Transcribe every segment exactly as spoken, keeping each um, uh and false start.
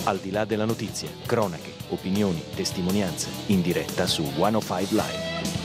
Al di là della notizia, cronache, opinioni, testimonianze, in diretta su centocinque Live.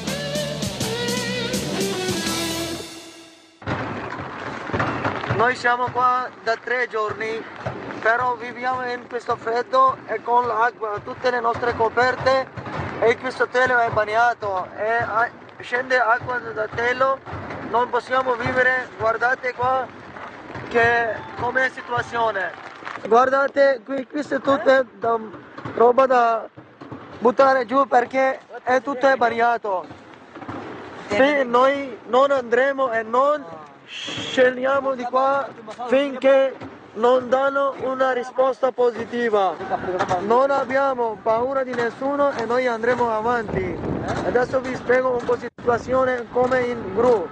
Noi siamo qua da tre giorni, però viviamo in questo freddo e con l'acqua, tutte le nostre coperte e questo telo è bagnato e scende acqua dal telo, non possiamo vivere. Guardate qua che com'è la situazione. Guardate, qui, questa è tutta da, roba da buttare giù perché è tutto è bagnato. Se noi non andremo e non scendiamo di qua finché non danno una risposta positiva. Non abbiamo paura di nessuno e noi andremo avanti. Adesso vi spiego un po' la situazione come in gru.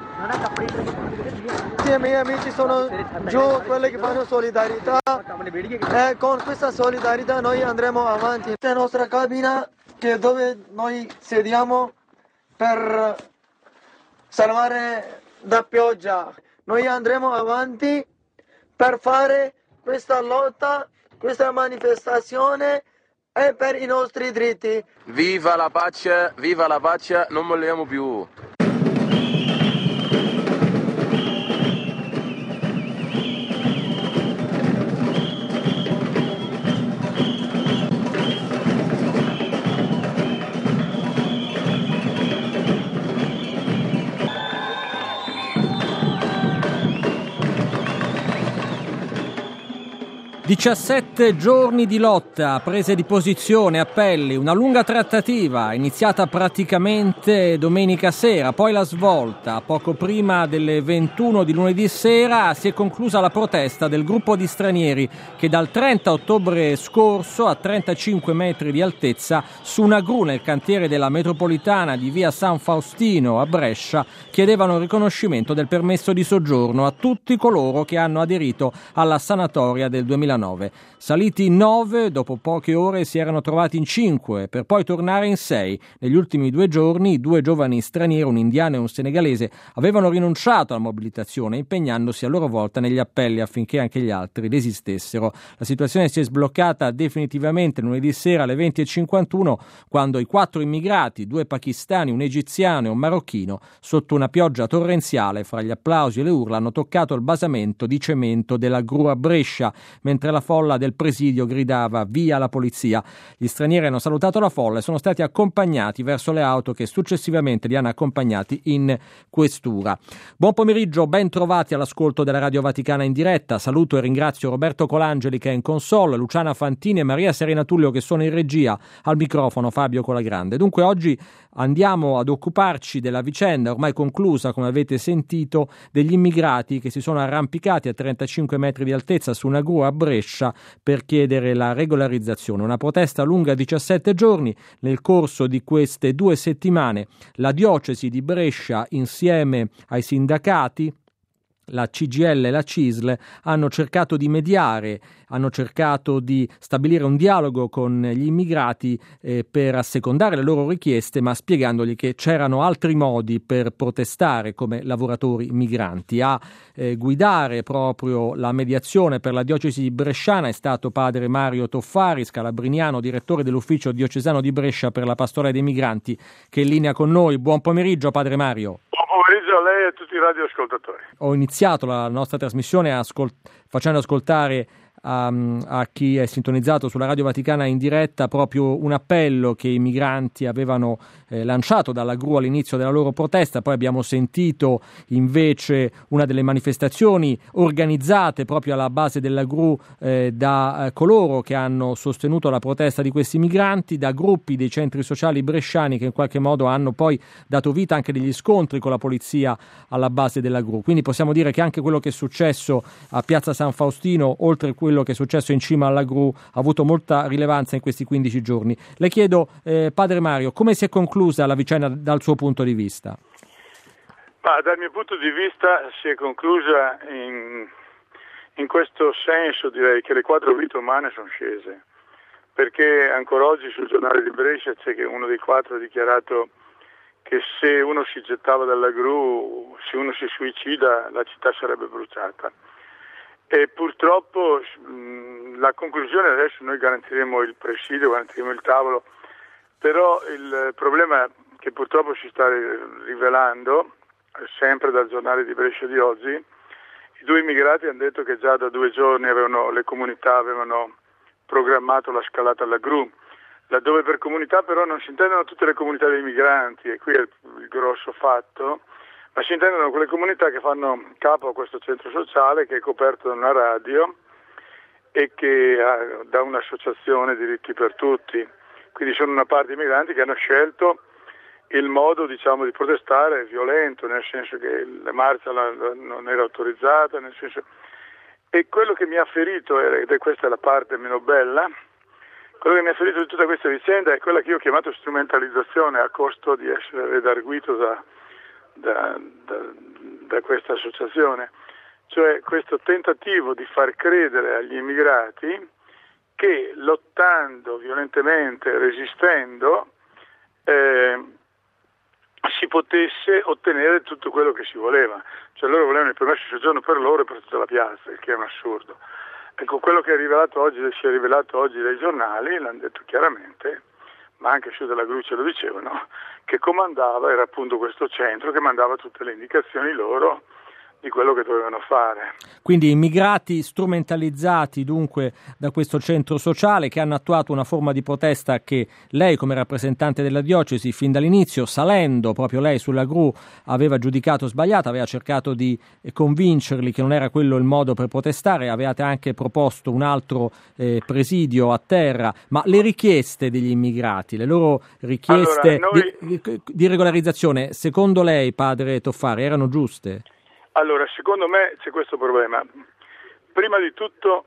I miei amici sono giù, quelli che fanno solidarietà e con questa solidarietà noi andremo avanti. Questa è la nostra cabina che è dove noi sediamo per salvare da pioggia. Noi andremo avanti per fare questa lotta, questa manifestazione e per i nostri diritti. Viva la pace, viva la pace, non molliamo più. diciassette giorni di lotta, prese di posizione, appelli, una lunga trattativa iniziata praticamente domenica sera, poi la svolta. Poco prima delle ventuno di lunedì sera si è conclusa la protesta del gruppo di stranieri che dal trenta ottobre scorso a trentacinque metri di altezza su una gru nel cantiere della metropolitana di via San Faustino a Brescia chiedevano il riconoscimento del permesso di soggiorno a tutti coloro che hanno aderito alla sanatoria del duemilanove. Saliti in nove, dopo poche ore si erano trovati in cinque, per poi tornare in sei. Negli ultimi due giorni due giovani stranieri, un indiano e un senegalese, avevano rinunciato alla mobilitazione, impegnandosi a loro volta negli appelli affinché anche gli altri desistessero. La situazione si è sbloccata definitivamente lunedì sera alle venti e cinquantuno, quando i quattro immigrati, due pakistani, un egiziano e un marocchino, sotto una pioggia torrenziale, fra gli applausi e le urla, hanno toccato il basamento di cemento della gru a Brescia, mentre la folla del presidio gridava via la polizia. Gli stranieri hanno salutato la folla e sono stati accompagnati verso le auto che successivamente li hanno accompagnati in questura. Buon pomeriggio, ben trovati all'ascolto della Radio Vaticana in diretta. Saluto e ringrazio Roberto Colangeli che è in console, Luciana Fantini e Maria Serena Tullio che sono in regia, al microfono Fabio Colagrande. Dunque oggi andiamo ad occuparci della vicenda ormai conclusa, come avete sentito, degli immigrati che si sono arrampicati a trentacinque metri di altezza su una gru a Brescia per chiedere la regolarizzazione. Una protesta lunga diciassette giorni. Nel corso di queste due settimane la diocesi di Brescia insieme ai sindacati, la C G I L e la C I S L, hanno cercato di mediare, hanno cercato di stabilire un dialogo con gli immigrati eh, per assecondare le loro richieste, ma spiegandogli che c'erano altri modi per protestare come lavoratori migranti. A eh, guidare proprio la mediazione per la diocesi bresciana è stato padre Mario Toffari, scalabriniano, direttore dell'ufficio diocesano di Brescia per la pastorale dei migranti, che è in linea con noi. Buon pomeriggio, padre Mario. Buon pomeriggio a lei e a tutti i radioascoltatori. Ho iniziato la nostra trasmissione ascol- facendo ascoltare a, a chi è sintonizzato sulla Radio Vaticana in diretta proprio un appello che i migranti avevano eh, lanciato dalla gru all'inizio della loro protesta. Poi abbiamo sentito invece una delle manifestazioni organizzate proprio alla base della gru eh, da eh, coloro che hanno sostenuto la protesta di questi migranti, da gruppi dei centri sociali bresciani che in qualche modo hanno poi dato vita anche degli scontri con la polizia alla base della gru. Quindi possiamo dire che anche quello che è successo a Piazza San Faustino, oltre a quello che è successo in cima alla gru, ha avuto molta rilevanza in questi quindici giorni. Le chiedo, eh, padre Mario, come si è conclusa la vicenda dal suo punto di vista? Ma dal mio punto di vista si è conclusa in, in questo senso, direi che le quattro vite umane sono scese, perché ancora oggi sul giornale di Brescia c'è che uno dei quattro ha dichiarato che se uno si gettava dalla gru, se uno si suicida, la città sarebbe bruciata. e purtroppo mh, la conclusione adesso noi garantiremo il presidio, garantiremo il tavolo, però il problema che purtroppo si sta rivelando, sempre dal giornale di Brescia di oggi, i due immigrati hanno detto che già da due giorni avevano, le comunità avevano programmato la scalata alla gru, laddove per comunità però non si intendono tutte le comunità dei migranti, e qui è il, il grosso fatto, ma si intendono quelle comunità che fanno capo a questo centro sociale che è coperto da una radio e che ha, da un'associazione Diritti per Tutti. Quindi sono una parte di migranti che hanno scelto il modo, diciamo, di protestare violento, nel senso che la marcia la, la, non era autorizzata, nel senso... E quello che mi ha ferito, ed è questa la parte meno bella, quello che mi ha ferito di tutta questa vicenda è quella che io ho chiamato strumentalizzazione, a costo di essere redarguito da, da, da, da questa associazione, cioè questo tentativo di far credere agli immigrati che lottando violentemente, resistendo, eh, si potesse ottenere tutto quello che si voleva. Cioè loro volevano il permesso di soggiorno per loro e per tutta la piazza, il che è un assurdo. Ecco, quello che è rivelato oggi, si è rivelato oggi dai giornali, l'hanno detto chiaramente, ma anche su della Gru ce lo dicevano, che comandava, era appunto questo centro che mandava tutte le indicazioni loro di quello che dovevano fare. Quindi immigrati strumentalizzati dunque da questo centro sociale, che hanno attuato una forma di protesta che lei come rappresentante della diocesi fin dall'inizio, salendo proprio lei sulla Gru, aveva giudicato sbagliata, aveva cercato di convincerli che non era quello il modo per protestare, avevate anche proposto un altro eh, presidio a terra, ma le richieste degli immigrati, le loro richieste allora, noi... di, di regolarizzazione, secondo lei, padre Toffari, erano giuste? Allora, secondo me c'è questo problema. Prima di tutto,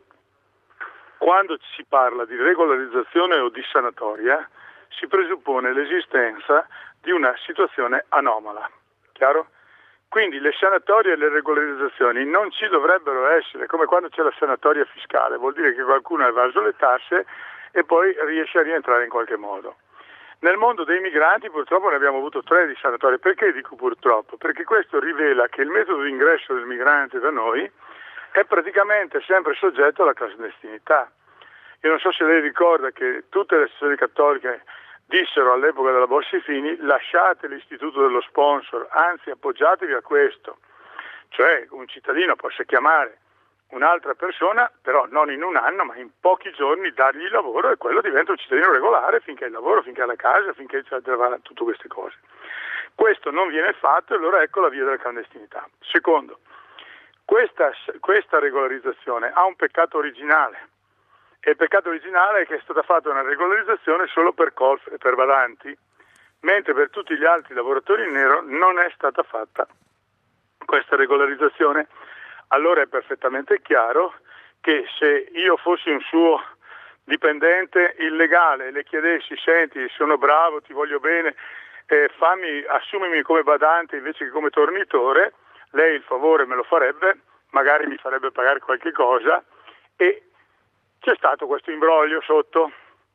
quando si parla di regolarizzazione o di sanatoria, si presuppone l'esistenza di una situazione anomala, chiaro? Quindi le sanatorie e le regolarizzazioni non ci dovrebbero essere, come quando c'è la sanatoria fiscale, vuol dire che qualcuno ha evaso le tasse e poi riesce a rientrare in qualche modo. Nel mondo dei migranti purtroppo ne abbiamo avuto tre di sanatorie. Perché dico purtroppo? Perché questo rivela che il metodo di ingresso del migrante da noi è praticamente sempre soggetto alla clandestinità. Io non so se lei ricorda che tutte le associazioni cattoliche dissero all'epoca della Bossi-Fini: lasciate l'istituto dello sponsor, anzi appoggiatevi a questo. Cioè un cittadino possa chiamare un'altra persona, però non in un anno, ma in pochi giorni dargli il lavoro e quello diventa un cittadino regolare finché ha il lavoro, finché ha la casa, finché c'è tutte queste cose. Questo non viene fatto e allora ecco la via della clandestinità. Secondo, questa, questa regolarizzazione ha un peccato originale, e il peccato originale è che è stata fatta una regolarizzazione solo per colf e per badanti, mentre per tutti gli altri lavoratori in nero non è stata fatta questa regolarizzazione. Allora è perfettamente chiaro che se io fossi un suo dipendente illegale e le chiedessi: senti, sono bravo, ti voglio bene, eh, fammi, assumimi come badante invece che come tornitore, lei il favore me lo farebbe, magari mi farebbe pagare qualche cosa, e c'è stato questo imbroglio sotto.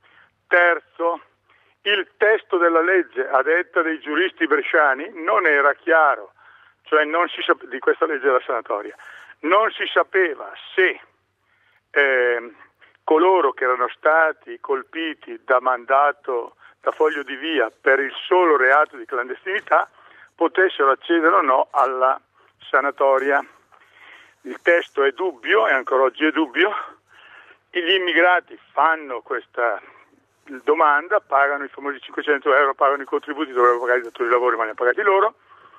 Terzo, il testo della legge, a detta dei giuristi bresciani, non era chiaro, cioè non si sap- di questa legge della sanatoria. Non si sapeva se eh, coloro che erano stati colpiti da mandato, da foglio di via per il solo reato di clandestinità potessero accedere o no alla sanatoria. Il testo è dubbio e ancora oggi è dubbio. Gli immigrati fanno questa domanda, pagano i famosi cinquecento euro, pagano i contributi, dovrebbero pagare i datori di lavoro ma li hanno pagati loro.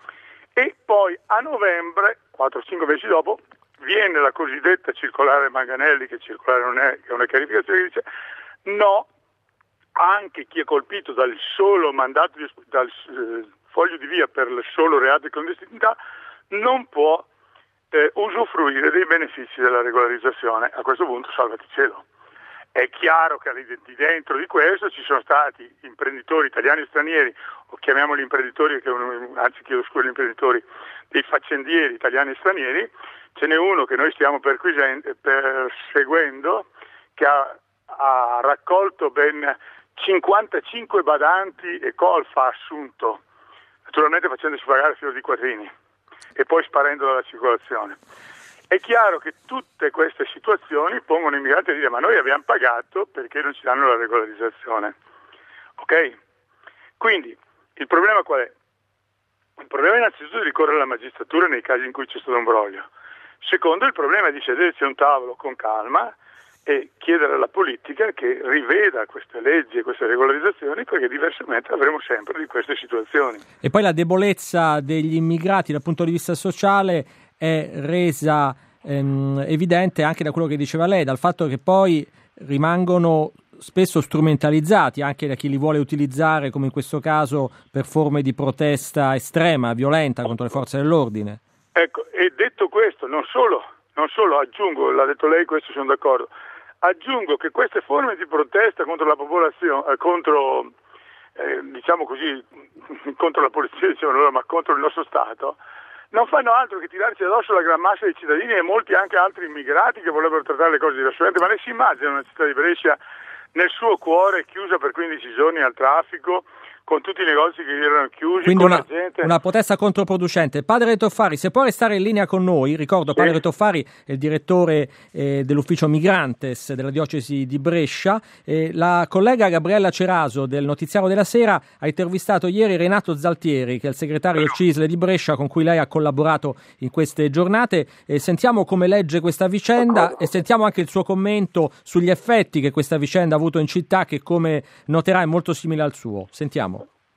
E poi a novembre, quattro cinque mesi dopo, viene la cosiddetta circolare Manganelli, che circolare non è, che è una chiarificazione che dice: no, anche chi è colpito dal solo mandato, di, dal eh, foglio di via per il solo reato di clandestinità non può eh, usufruire dei benefici della regolarizzazione. A questo punto salvati cielo. È chiaro che di dentro di questo ci sono stati imprenditori italiani e stranieri, o chiamiamoli imprenditori, che anzi chiedo scusa, gli imprenditori, dei faccendieri italiani e stranieri. Ce n'è uno che noi stiamo perseguendo, che ha, ha raccolto ben cinquantacinque badanti e colf ha assunto, naturalmente facendosi pagare fior di quattrini e poi sparendo dalla circolazione. È chiaro che tutte queste situazioni pongono i migranti a dire: ma noi abbiamo pagato, perché non ci danno la regolarizzazione? Ok? Quindi il problema qual è? Il problema è innanzitutto di ricorrere alla magistratura nei casi in cui c'è stato un broglio. Secondo, il problema è di sedersi a un tavolo con calma e chiedere alla politica che riveda queste leggi e queste regolarizzazioni, perché diversamente avremo sempre di queste situazioni. E poi la debolezza degli immigrati dal punto di vista sociale è resa ehm, evidente anche da quello che diceva lei, dal fatto che poi rimangono spesso strumentalizzati anche da chi li vuole utilizzare, come in questo caso, per forme di protesta estrema, violenta contro le forze dell'ordine. Ecco, e detto questo, non solo, non solo aggiungo, l'ha detto lei, questo sono d'accordo, aggiungo che queste forme di protesta contro la popolazione, eh, contro, eh, diciamo così, contro la polizia, diciamo loro, ma contro il nostro Stato, non fanno altro che tirarci addosso la gran massa dei cittadini e molti anche altri immigrati che vorrebbero trattare le cose diversamente. Ma ne si immagina una città di Brescia nel suo cuore chiusa per quindici giorni al traffico, con tutti i negozi che erano chiusi, quindi con una, la gente. Una protesta controproducente. Padre Toffari, se può restare in linea con noi, ricordo, sì. Padre Toffari è il direttore eh, dell'ufficio Migrantes della diocesi di Brescia. Eh, la collega Gabriella Ceraso del Notiziario della Sera ha intervistato ieri Renato Zaltieri, che è il segretario del C I S L di Brescia, con cui lei ha collaborato in queste giornate. Eh, sentiamo come legge questa vicenda e sentiamo anche il suo commento sugli effetti che questa vicenda ha avuto in città, che come noterà è molto simile al suo. Sentiamo.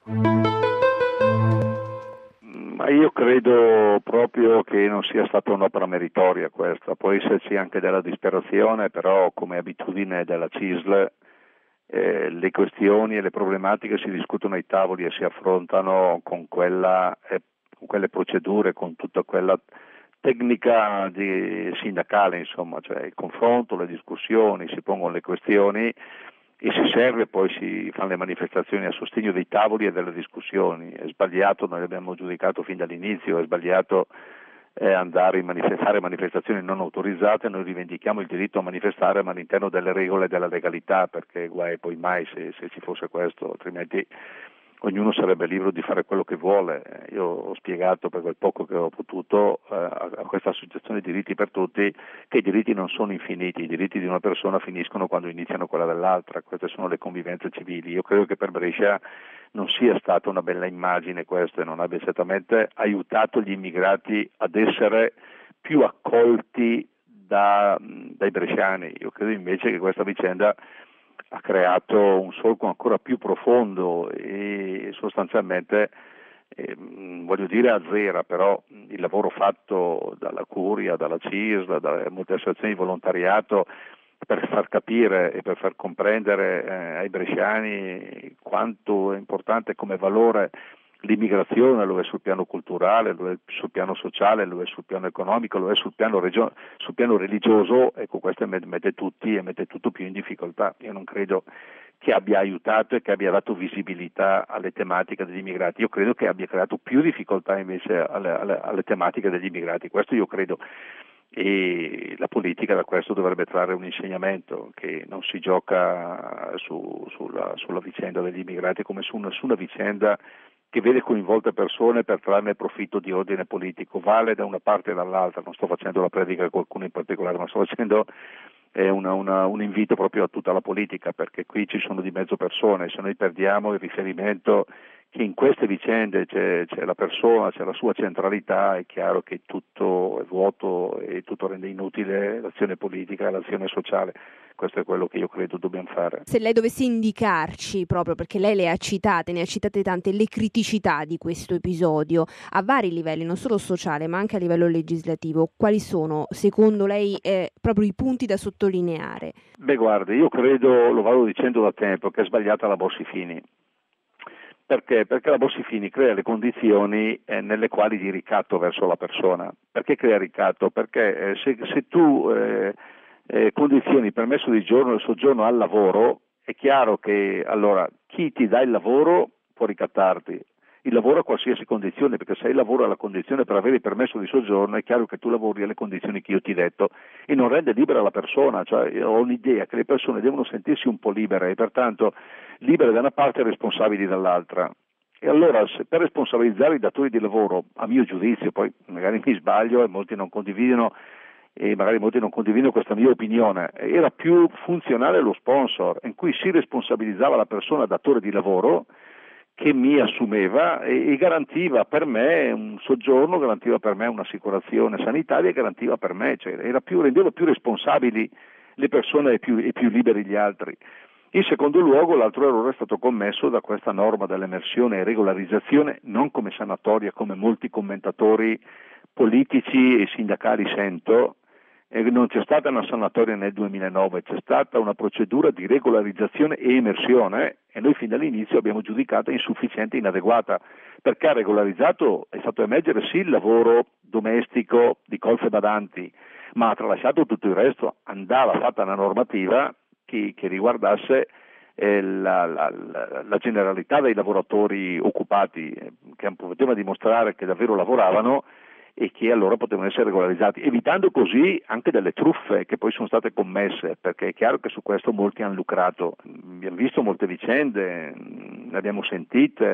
Ma io credo proprio che non sia stata un'opera meritoria questa, può esserci anche della disperazione, però come abitudine della C I S L eh, le questioni e le problematiche si discutono ai tavoli e si affrontano con quella eh, con quelle procedure, con tutta quella tecnica di, sindacale, insomma, cioè il confronto, le discussioni, si pongono le questioni e si serve, poi si fanno le manifestazioni a sostegno dei tavoli e delle discussioni. È sbagliato, noi l'abbiamo giudicato fin dall'inizio, è sbagliato eh, andare a manifestare manifestazioni non autorizzate. Noi rivendichiamo il diritto a manifestare, ma all'interno delle regole della legalità, perché guai poi mai se, se ci fosse questo, altrimenti ognuno sarebbe libero di fare quello che vuole. Io ho spiegato per quel poco che ho potuto eh, a questa associazione Diritti per Tutti che i diritti non sono infiniti, i diritti di una persona finiscono quando iniziano quella dell'altra, queste sono le convivenze civili. Io credo che per Brescia non sia stata una bella immagine questo e non abbia certamente aiutato gli immigrati ad essere più accolti da, dai bresciani. Io credo invece che questa vicenda ha creato un solco ancora più profondo e sostanzialmente, eh, voglio dire azzera, però il lavoro fatto dalla Curia, dalla C I S L, da molte associazioni di volontariato per far capire e per far comprendere eh, ai bresciani quanto è importante come valore l'immigrazione, lo è sul piano culturale, lo è sul piano sociale, lo è sul piano economico, lo è sul piano, regio- sul piano religioso. Ecco, questo mette tutti e mette tutto più in difficoltà. Io non credo che abbia aiutato e che abbia dato visibilità alle tematiche degli immigrati. Io credo che abbia creato più difficoltà invece alle, alle, alle tematiche degli immigrati. Questo io credo. E la politica da questo dovrebbe trarre un insegnamento, che non si gioca su, sulla, sulla vicenda degli immigrati come su una, su una vicenda che vede coinvolte persone per trarne profitto di ordine politico, vale da una parte e dall'altra. Non sto facendo la predica a qualcuno in particolare, ma sto facendo eh, una, una, un invito proprio a tutta la politica, perché qui ci sono di mezzo persone. Se noi perdiamo il riferimento che in queste vicende c'è, c'è la persona, c'è la sua centralità, è chiaro che tutto è vuoto e tutto rende inutile l'azione politica e l'azione sociale. Questo è quello che io credo dobbiamo fare. Se lei dovesse indicarci, proprio perché lei le ha citate, ne ha citate tante, le criticità di questo episodio a vari livelli, non solo sociale ma anche a livello legislativo, quali sono secondo lei eh, proprio i punti da sottolineare? Beh, guardi, io credo, lo vado dicendo da tempo, che è sbagliata la Bossi-Fini. Perché? Perché la Bossi-Fini crea le condizioni eh, nelle quali di ricatto verso la persona. Perché crea ricatto? Perché eh, se, se tu eh, eh, condizioni il permesso di giorno e soggiorno al lavoro, è chiaro che allora chi ti dà il lavoro può ricattarti. Il lavoro a qualsiasi condizione, perché se il lavoro ha la condizione per avere il permesso di soggiorno, è chiaro che tu lavori alle condizioni che io ti ho detto e non rende libera la persona. Cioè, io ho un'idea che le persone devono sentirsi un po' libere e pertanto libere da una parte e responsabili dall'altra. E allora, se per responsabilizzare i datori di lavoro, a mio giudizio, poi magari mi sbaglio e molti non condividono e magari molti non condividono questa mia opinione, era più funzionale lo sponsor, in cui si responsabilizzava la persona datore di lavoro che mi assumeva e, e garantiva per me un soggiorno, garantiva per me un'assicurazione sanitaria e garantiva per me, cioè era più, rendeva più responsabili le persone e più, e più liberi gli altri. In secondo luogo, l'altro errore è stato commesso da questa norma dell'emersione e regolarizzazione, non come sanatoria, come molti commentatori politici e sindacali sento. E non c'è stata una sanatoria nel duemilanove, c'è stata una procedura di regolarizzazione e emersione e noi fin dall'inizio abbiamo giudicato insufficiente e inadeguata, perché ha regolarizzato, è fatto emergere sì il lavoro domestico di colf e badanti, ma ha tralasciato tutto il resto. Andava fatta una normativa che, che riguardasse eh, la, la, la, la generalità dei lavoratori occupati, eh, che poteva dimostrare che davvero lavoravano e che allora potevano essere regolarizzati, evitando così anche delle truffe che poi sono state commesse, perché è chiaro che su questo molti hanno lucrato. Abbiamo visto molte vicende, ne abbiamo sentite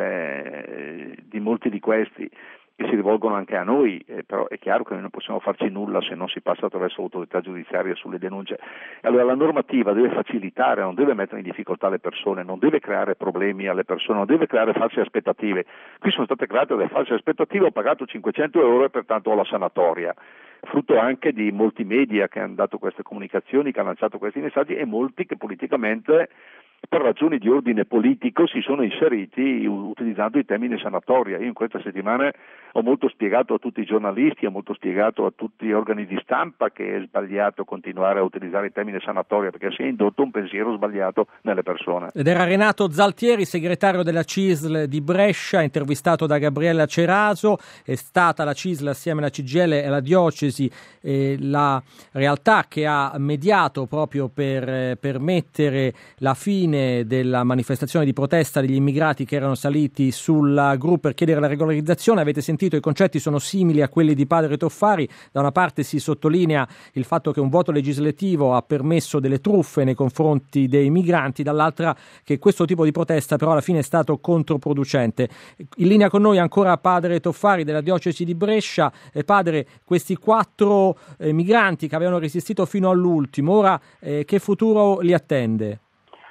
eh, di molti di questi che si rivolgono anche a noi, eh, però è chiaro che noi non possiamo farci nulla se non si passa attraverso l'autorità giudiziaria sulle denunce. Allora la normativa deve facilitare, non deve mettere in difficoltà le persone, non deve creare problemi alle persone, non deve creare false aspettative. Qui sono state create delle false aspettative, ho pagato cinquecento euro e pertanto ho la sanatoria, frutto anche di molti media che hanno dato queste comunicazioni, che hanno lanciato questi messaggi e molti che politicamente per ragioni di ordine politico si sono inseriti utilizzando i termini sanatoria. Io in queste settimane ho molto spiegato a tutti i giornalisti, ho molto spiegato a tutti gli organi di stampa che è sbagliato continuare a utilizzare il termine sanatoria perché si è indotto un pensiero sbagliato nelle persone. Ed era Renato Zaltieri, segretario della C I S L di Brescia, intervistato da Gabriella Ceraso. È stata la C I S L assieme alla C G I L e alla diocesi eh, la realtà che ha mediato proprio per eh, permettere la fine della manifestazione di protesta degli immigrati che erano saliti sulla gru per chiedere la regolarizzazione. Avete sentito, i concetti sono simili a quelli di padre Toffari. Da una parte si sottolinea il fatto che un voto legislativo ha permesso delle truffe nei confronti dei migranti, dall'altra che questo tipo di protesta però alla fine è stato controproducente. In linea con noi ancora padre Toffari della diocesi di Brescia. E padre, questi quattro eh, migranti che avevano resistito fino all'ultimo, ora eh, che futuro li attende?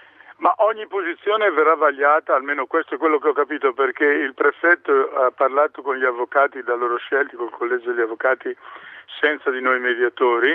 Ma ogni posizione verrà vagliata, almeno questo è quello che ho capito, perché il prefetto ha parlato con gli avvocati da loro scelti, col collegio degli avvocati, senza di noi mediatori.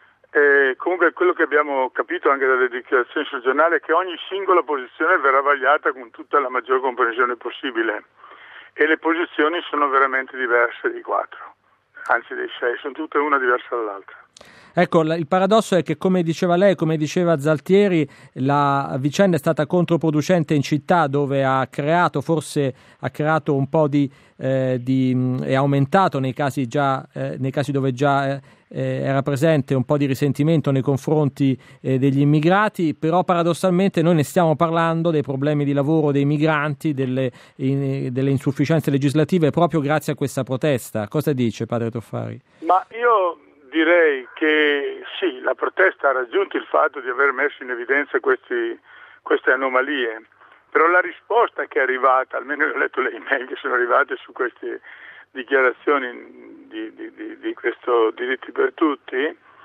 E comunque quello che abbiamo capito anche dalle dichiarazioni sul giornale è che ogni singola posizione verrà vagliata con tutta la maggior comprensione possibile. E le posizioni sono veramente diverse di quattro, anzi dei sei, sono tutte una diversa dall'altra. Ecco, il paradosso è che, come diceva lei, come diceva Zaltieri, la vicenda è stata controproducente in città, dove ha creato, forse ha creato un po' di, eh, di è aumentato nei casi già, eh, nei casi dove già eh, era presente un po' di risentimento nei confronti eh, degli immigrati, però paradossalmente noi ne stiamo parlando dei problemi di lavoro dei migranti, delle, in, delle insufficienze legislative proprio grazie a questa protesta. Cosa dice padre Toffari? Ma io direi che sì, la protesta ha raggiunto il fatto di aver messo in evidenza questi, queste anomalie, però la risposta che è arrivata, almeno io ho letto le email che sono arrivate su queste dichiarazioni di, di, di, di questo diritti per tutti,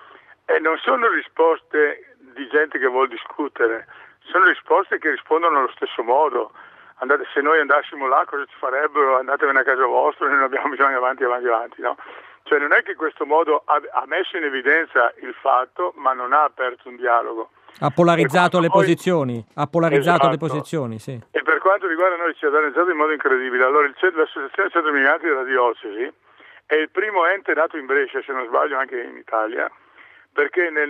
e non sono risposte di gente che vuol discutere, sono risposte che rispondono allo stesso modo. Andate, se noi andassimo là cosa ci farebbero? Andatevene a casa vostra, noi non abbiamo bisogno avanti, avanti, avanti, no? Cioè non è che questo modo ha, ha messo in evidenza il fatto, ma non ha aperto un dialogo. Ha polarizzato le poi, posizioni, ha polarizzato esatto. le posizioni, sì. E per quanto riguarda noi ci ha danneggiato in modo incredibile. Allora il, l'Associazione Centro Migranti della Diocesi è il primo ente nato in Brescia, se non sbaglio anche in Italia, perché nel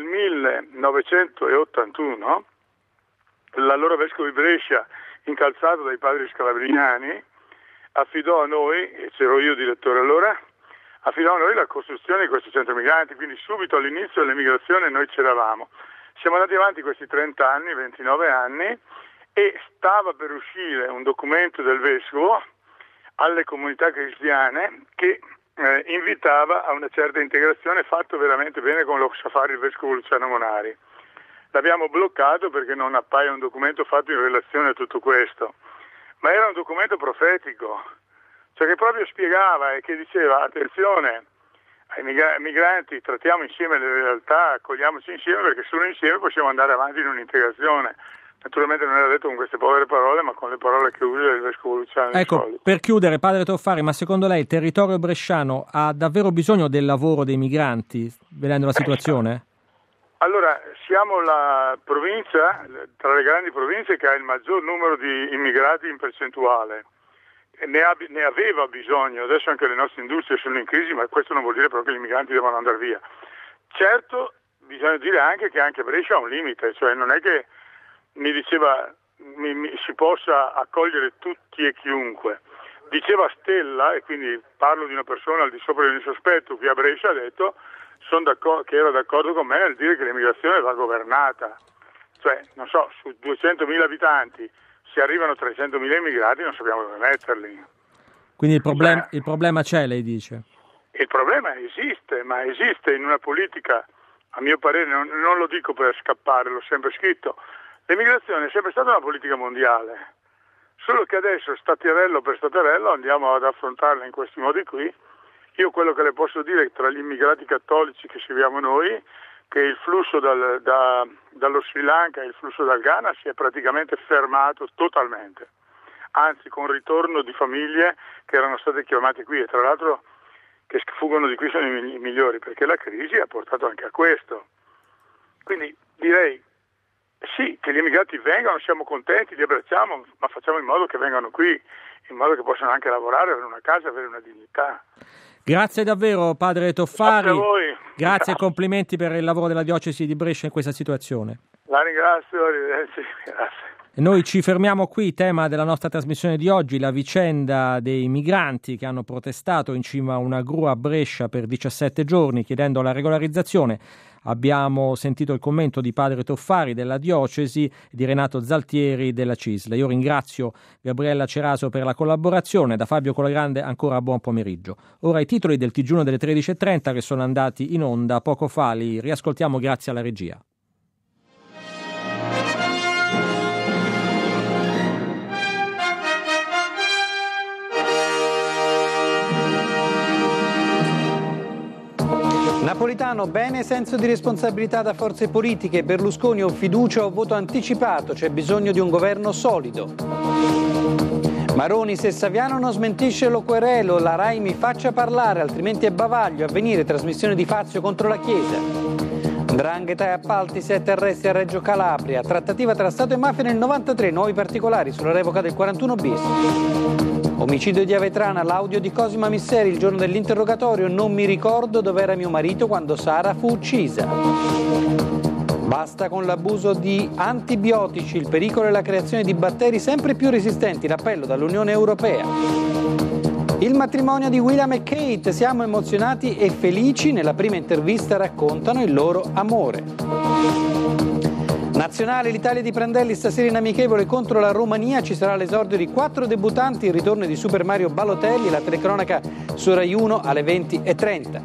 millenovecentottantuno l'allora vescovo di Brescia, incalzato dai padri scalabriniani, affidò a noi, e c'ero io direttore allora, affidò a noi la costruzione di questo centro migranti, quindi subito all'inizio dell'emigrazione noi c'eravamo. Siamo andati avanti questi trenta anni, ventinove anni, e stava per uscire un documento del vescovo alle comunità cristiane che eh, invitava a una certa integrazione, fatto veramente bene come lo sa fare il vescovo Luciano Monari. L'abbiamo bloccato perché non appaia un documento fatto in relazione a tutto questo, ma era un documento profetico, cioè che proprio spiegava e che diceva attenzione, ai migranti trattiamo insieme le realtà, accogliamoci insieme, perché solo insieme possiamo andare avanti in un'integrazione. Naturalmente non era detto con queste povere parole, ma con le parole che usa il vescovo Luciano. Ecco, per chiudere, padre Toffari, ma secondo lei il territorio bresciano ha davvero bisogno del lavoro dei migranti, vedendo la situazione? Allora, siamo la provincia, tra le grandi province, che ha il maggior numero di immigrati in percentuale. Ne, ha, ne aveva bisogno, adesso anche le nostre industrie sono in crisi, ma questo non vuol dire però che gli immigranti devono andare via. Certo, bisogna dire anche che anche Brescia ha un limite, cioè non è che mi diceva mi, mi, si possa accogliere tutti e chiunque. Diceva Stella, e quindi parlo di una persona al di sopra di ogni sospetto, qui a Brescia ha detto son d'accordo, che era d'accordo con me nel dire che l'immigrazione va governata. Cioè, non so, su duecentomila abitanti, se arrivano trecentomila immigrati non sappiamo dove metterli. Quindi il problema, cioè, il problema c'è, lei dice? Il problema esiste, ma esiste in una politica, a mio parere, non, non lo dico per scappare, l'ho sempre scritto, l'immigrazione è sempre stata una politica mondiale, solo che adesso staterello per staterello andiamo ad affrontarla in questi modi qui. Io quello che le posso dire tra gli immigrati cattolici che seguiamo noi, che il flusso dal, da, dallo Sri Lanka e il flusso dal Ghana si è praticamente fermato totalmente, anzi con ritorno di famiglie che erano state chiamate qui, e tra l'altro che fuggono di qui sono i migliori, perché la crisi ha portato anche a questo. Quindi direi sì, che gli immigrati vengano, siamo contenti, li abbracciamo, ma facciamo in modo che vengano qui, in modo che possano anche lavorare, avere una casa, avere una dignità. Grazie davvero, padre Toffari. Grazie a voi. Grazie e complimenti per il lavoro della diocesi di Brescia in questa situazione. La ringrazio, arrivederci. Grazie. Noi ci fermiamo qui, tema della nostra trasmissione di oggi, la vicenda dei migranti che hanno protestato in cima a una gru a Brescia per diciassette giorni chiedendo la regolarizzazione. Abbiamo sentito il commento di padre Toffari della diocesi e di Renato Zaltieri della C I S L. Io ringrazio Gabriella Ceraso per la collaborazione, da Fabio Colagrande ancora buon pomeriggio. Ora i titoli del T G uno delle tredici e trenta che sono andati in onda poco fa, li riascoltiamo grazie alla regia. Napolitano, bene senso di responsabilità da forze politiche, Berlusconi o fiducia o voto anticipato, c'è bisogno di un governo solido. Maroni, se Saviano non smentisce lo querelo, la Rai mi faccia parlare, altrimenti è bavaglio, a venire trasmissione di Fazio contro la Chiesa. 'Ndrangheta e appalti, sette arresti a Reggio Calabria, trattativa tra Stato e mafia nel novantatré, nuovi particolari sulla revoca del quarantuno bis. Omicidio di Avetrana, l'audio di Cosima Misseri il giorno dell'interrogatorio, non mi ricordo dove era mio marito quando Sara fu uccisa. Basta con l'abuso di antibiotici, il pericolo è la creazione di batteri sempre più resistenti, l'appello dall'Unione Europea. Il matrimonio di William e Kate, siamo emozionati e felici, nella prima intervista raccontano il loro amore. Nazionale, l'Italia di Prandelli stasera in amichevole contro la Romania, ci sarà l'esordio di quattro debuttanti, il ritorno di Super Mario Balotelli, la telecronaca su Rai uno alle venti e trenta.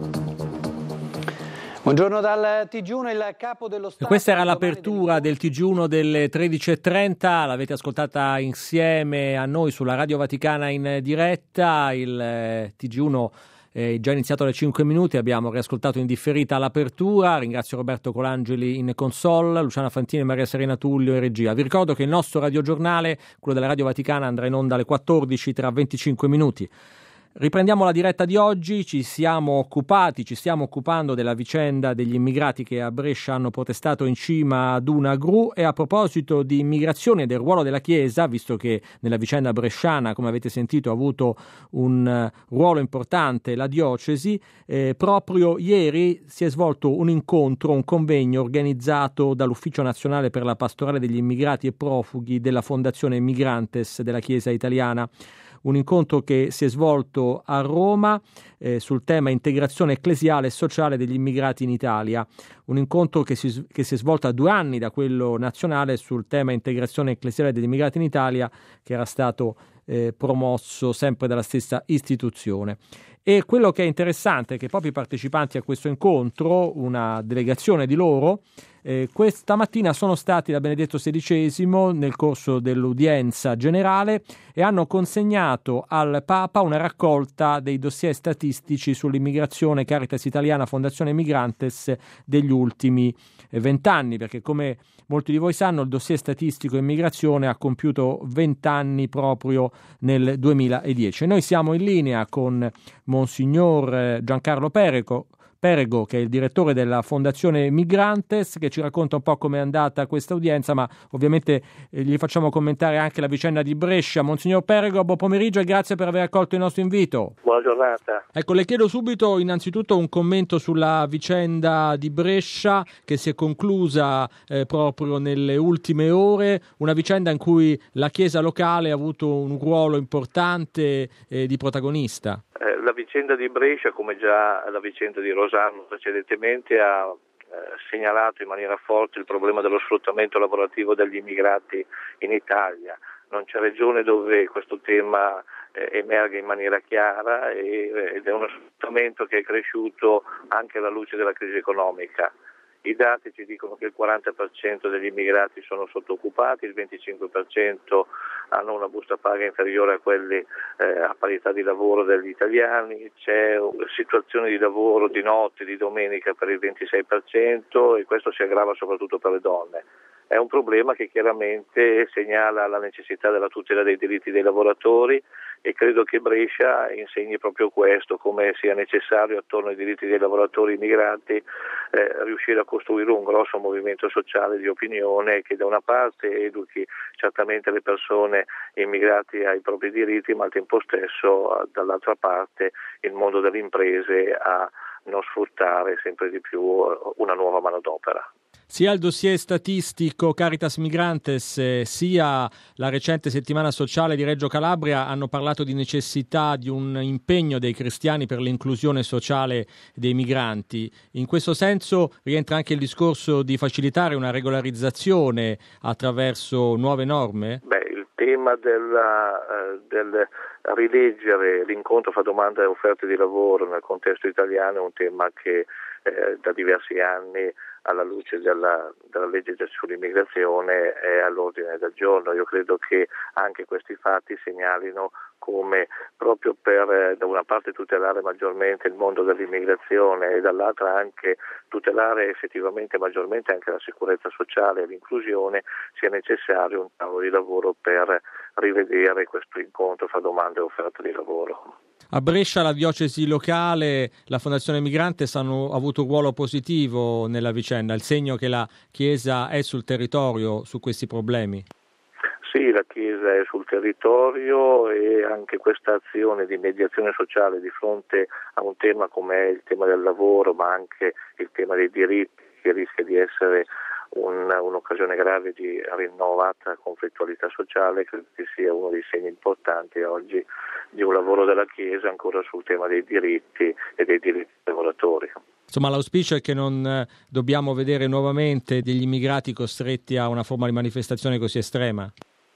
Buongiorno dal T G uno, il capo dello Stato. E questa era l'apertura del T G uno delle tredici e trenta, l'avete ascoltata insieme a noi sulla Radio Vaticana in diretta, il T G uno è già iniziato alle cinque minuti, abbiamo riascoltato in differita l'apertura, ringrazio Roberto Colangeli in console, Luciana Fantini e Maria Serena Tullio in regia. Vi ricordo che il nostro radiogiornale, quello della Radio Vaticana, andrà in onda alle quattordici tra venticinque minuti. Riprendiamo la diretta di oggi, ci siamo occupati, ci stiamo occupando della vicenda degli immigrati che a Brescia hanno protestato in cima ad una gru, e a proposito di immigrazione e del ruolo della Chiesa, visto che nella vicenda bresciana, come avete sentito, ha avuto un ruolo importante la diocesi, eh, proprio ieri si è svolto un incontro, un convegno organizzato dall'Ufficio Nazionale per la Pastorale degli Immigrati e Profughi della Fondazione Migrantes della Chiesa Italiana. Un incontro che si è svolto a Roma eh, sul tema integrazione ecclesiale e sociale degli immigrati in Italia. Un incontro che si, che si è svolto a due anni da quello nazionale sul tema integrazione ecclesiale degli immigrati in Italia, che era stato eh, promosso sempre dalla stessa istituzione. E quello che è interessante è che proprio i partecipanti a questo incontro, una delegazione di loro, eh, questa mattina sono stati da Benedetto sedicesimo nel corso dell'udienza generale e hanno consegnato al Papa una raccolta dei dossier statistici sull'immigrazione Caritas Italiana Fondazione Migrantes degli ultimi vent'anni, perché come molti di voi sanno il dossier statistico immigrazione ha compiuto vent'anni proprio nel duemiladieci. Noi siamo in linea con Monsignor Giancarlo Perego, Perego, che è il direttore della Fondazione Migrantes, che ci racconta un po' come è andata questa udienza, ma ovviamente eh, gli facciamo commentare anche la vicenda di Brescia. Monsignor Perego, buon pomeriggio e grazie per aver accolto il nostro invito. Buona giornata. Ecco, le chiedo subito innanzitutto un commento sulla vicenda di Brescia che si è conclusa eh, proprio nelle ultime ore, una vicenda in cui la Chiesa locale ha avuto un ruolo importante eh, di protagonista. Eh, la vicenda di Brescia, come già la vicenda di Rosarno precedentemente, ha eh, segnalato in maniera forte il problema dello sfruttamento lavorativo degli immigrati in Italia. Non c'è regione dove questo tema eh, emerga in maniera chiara e, ed è uno sfruttamento che è cresciuto anche alla luce della crisi economica. I dati ci dicono che il quaranta per cento degli immigrati sono sottooccupati, il venticinque per cento hanno una busta paga inferiore a quelli eh, a parità di lavoro degli italiani, c'è una situazione di lavoro di notte, di domenica per il ventisei per cento e questo si aggrava soprattutto per le donne. È un problema che chiaramente segnala la necessità della tutela dei diritti dei lavoratori e credo che Brescia insegni proprio questo, come sia necessario attorno ai diritti dei lavoratori immigrati eh, riuscire a costruire un grosso movimento sociale di opinione che da una parte educhi certamente le persone immigrate ai propri diritti, ma al tempo stesso dall'altra parte il mondo delle imprese a non sfruttare sempre di più una nuova manodopera. Sia il dossier statistico Caritas Migrantes eh, sia la recente settimana sociale di Reggio Calabria hanno parlato di necessità di un impegno dei cristiani per l'inclusione sociale dei migranti. In questo senso rientra anche il discorso di facilitare una regolarizzazione attraverso nuove norme? Beh, il tema della, eh, del rileggere l'incontro fra domanda e offerte di lavoro nel contesto italiano è un tema che eh, da diversi anni alla luce della, della legge sull'immigrazione è all'ordine del giorno. Io credo che anche questi fatti segnalino come proprio per da una parte tutelare maggiormente il mondo dell'immigrazione e dall'altra anche tutelare effettivamente maggiormente anche la sicurezza sociale e l'inclusione sia necessario un tavolo di lavoro per rivedere questo incontro fra domanda e offerta di lavoro. A Brescia la diocesi locale, la Fondazione Migrantes hanno avuto un ruolo positivo nella vicenda, il segno che la Chiesa è sul territorio su questi problemi. Sì, la Chiesa è sul territorio e anche questa azione di mediazione sociale di fronte a un tema come il tema del lavoro, ma anche il tema dei diritti, che rischia di essere un, un'occasione grave di rinnovata conflittualità sociale, credo che sia uno dei segni importanti oggi di un lavoro della Chiesa ancora sul tema dei diritti e dei diritti dei lavoratori. Insomma, l'auspicio è che non dobbiamo vedere nuovamente degli immigrati costretti a una forma di manifestazione così estrema.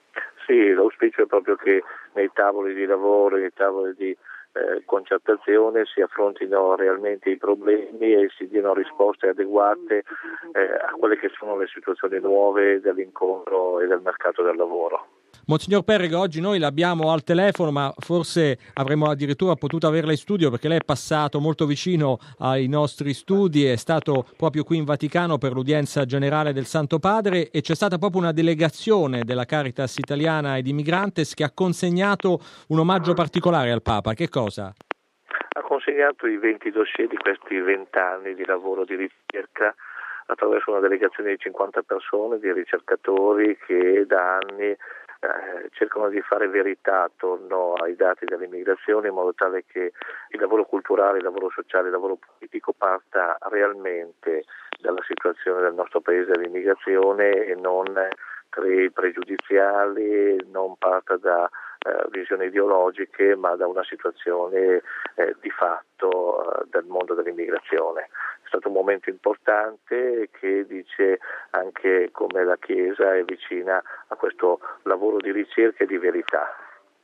Sì, l'auspicio è proprio che nei tavoli di lavoro, nei tavoli di eh, concertazione si affrontino realmente i problemi e si diano risposte adeguate eh, a quelle che sono le situazioni nuove dell'incontro e del mercato del lavoro. Monsignor Perego, oggi noi l'abbiamo al telefono, ma forse avremmo addirittura potuto averla in studio perché lei è passato molto vicino ai nostri studi, è stato proprio qui in Vaticano per l'udienza generale del Santo Padre e c'è stata proprio una delegazione della Caritas Italiana e di Migrantes che ha consegnato un omaggio particolare al Papa. Che cosa? Ha consegnato i venti dossier di questi vent'anni di lavoro di ricerca attraverso una delegazione di cinquanta persone, di ricercatori che da anni Eh, cercano di fare verità attorno ai dati dell'immigrazione in modo tale che il lavoro culturale, il lavoro sociale, il lavoro politico parta realmente dalla situazione del nostro paese dell'immigrazione e non crei pregiudiziali, non parta da eh, visioni ideologiche ma da una situazione eh, di fatto eh, del mondo dell'immigrazione. È stato un momento importante che dice anche come la Chiesa è vicina a questo lavoro di ricerca e di verità.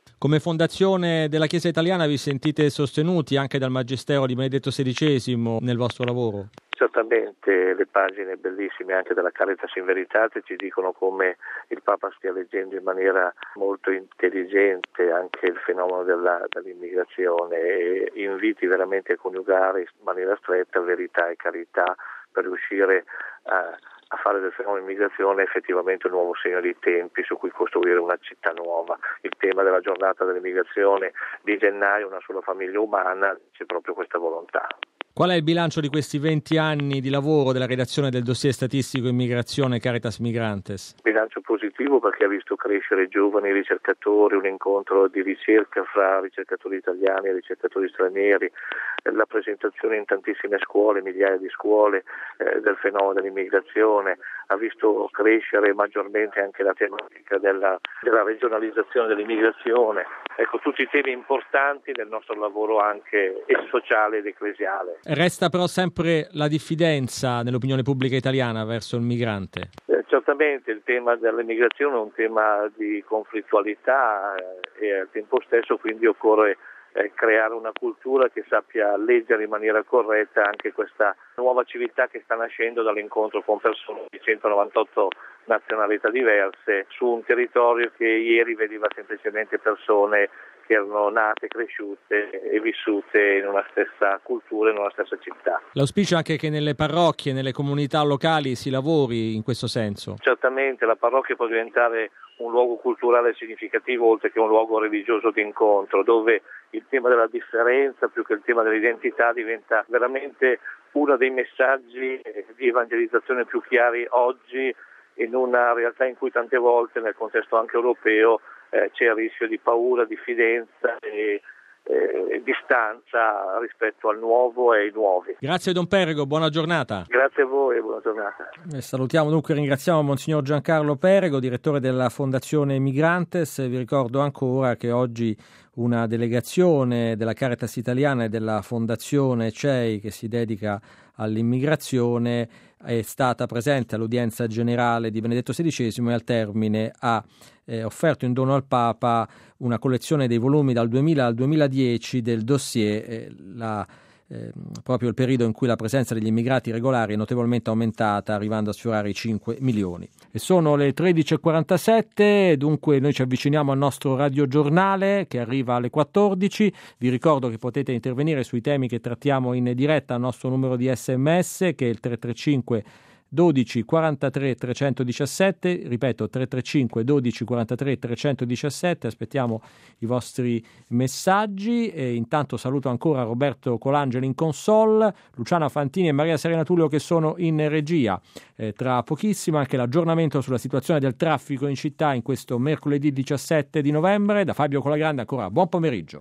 Come Fondazione della Chiesa Italiana vi sentite sostenuti anche dal Magistero di Benedetto sedicesimo nel vostro lavoro? Certamente le pagine bellissime anche della Caritas in Veritate ci dicono come il Papa stia leggendo in maniera molto intelligente anche il fenomeno della, dell'immigrazione e inviti veramente a coniugare in maniera stretta verità e carità per riuscire a, a fare del fenomeno immigrazione effettivamente un nuovo segno dei tempi su cui costruire una città nuova. Il tema della giornata dell'immigrazione di gennaio, una sola famiglia umana, c'è proprio questa volontà. Qual è il bilancio di questi venti anni di lavoro della redazione del dossier statistico Immigrazione Caritas Migrantes? Bilancio positivo perché ha visto crescere giovani ricercatori, un incontro di ricerca fra ricercatori italiani e ricercatori stranieri, la presentazione in tantissime scuole, migliaia di scuole eh, del fenomeno dell'immigrazione, ha visto crescere maggiormente anche la tematica della, della regionalizzazione dell'immigrazione. Ecco, tutti temi importanti del nostro lavoro anche sociale ed ecclesiale. Resta però sempre la diffidenza nell'opinione pubblica italiana verso il migrante. Eh, certamente il tema dell'immigrazione è un tema di conflittualità eh, e al tempo stesso quindi occorre eh, creare una cultura che sappia leggere in maniera corretta anche questa nuova civiltà che sta nascendo dall'incontro con persone di centonovantotto nazionalità diverse su un territorio che ieri vedeva semplicemente persone che erano nate, cresciute e vissute in una stessa cultura, in una stessa città. L'auspicio è anche che nelle parrocchie, nelle comunità locali si lavori in questo senso. Certamente la parrocchia può diventare un luogo culturale significativo oltre che un luogo religioso di incontro, dove il tema della differenza più che il tema dell'identità diventa veramente uno dei messaggi di evangelizzazione più chiari oggi in una realtà in cui tante volte nel contesto anche europeo eh, c'è il rischio di paura, diffidenza e eh, distanza rispetto al nuovo e ai nuovi. Grazie Don Perego, buona giornata. Grazie a voi e buona giornata. E salutiamo dunque, ringraziamo Monsignor Giancarlo Perego, direttore della Fondazione Migrantes. Vi ricordo ancora che oggi una delegazione della Caritas Italiana e della Fondazione C E I che si dedica all'immigrazione è stata presente all'udienza generale di Benedetto sedicesimo e al termine ha eh, offerto in dono al Papa una collezione dei volumi dal duemila al duemiladieci del dossier, eh, la, eh, proprio il periodo in cui la presenza degli immigrati regolari è notevolmente aumentata, arrivando a sfiorare i cinque milioni. E sono le tredici e quarantasette, dunque noi ci avviciniamo al nostro radiogiornale che arriva alle quattordici. Vi ricordo che potete intervenire sui temi che trattiamo in diretta al nostro numero di sms che è il tre tre cinque dodici quarantatré trecentodiciassette, ripeto tre tre cinque dodici quarantatré trecentodiciassette. Aspettiamo i vostri messaggi e intanto saluto ancora Roberto Colangeli in console, Luciana Fantini e Maria Serena Tullio che sono in regia. Eh, tra pochissimo anche l'aggiornamento sulla situazione del traffico in città in questo mercoledì diciassette di novembre. Da Fabio Colagrande ancora buon pomeriggio.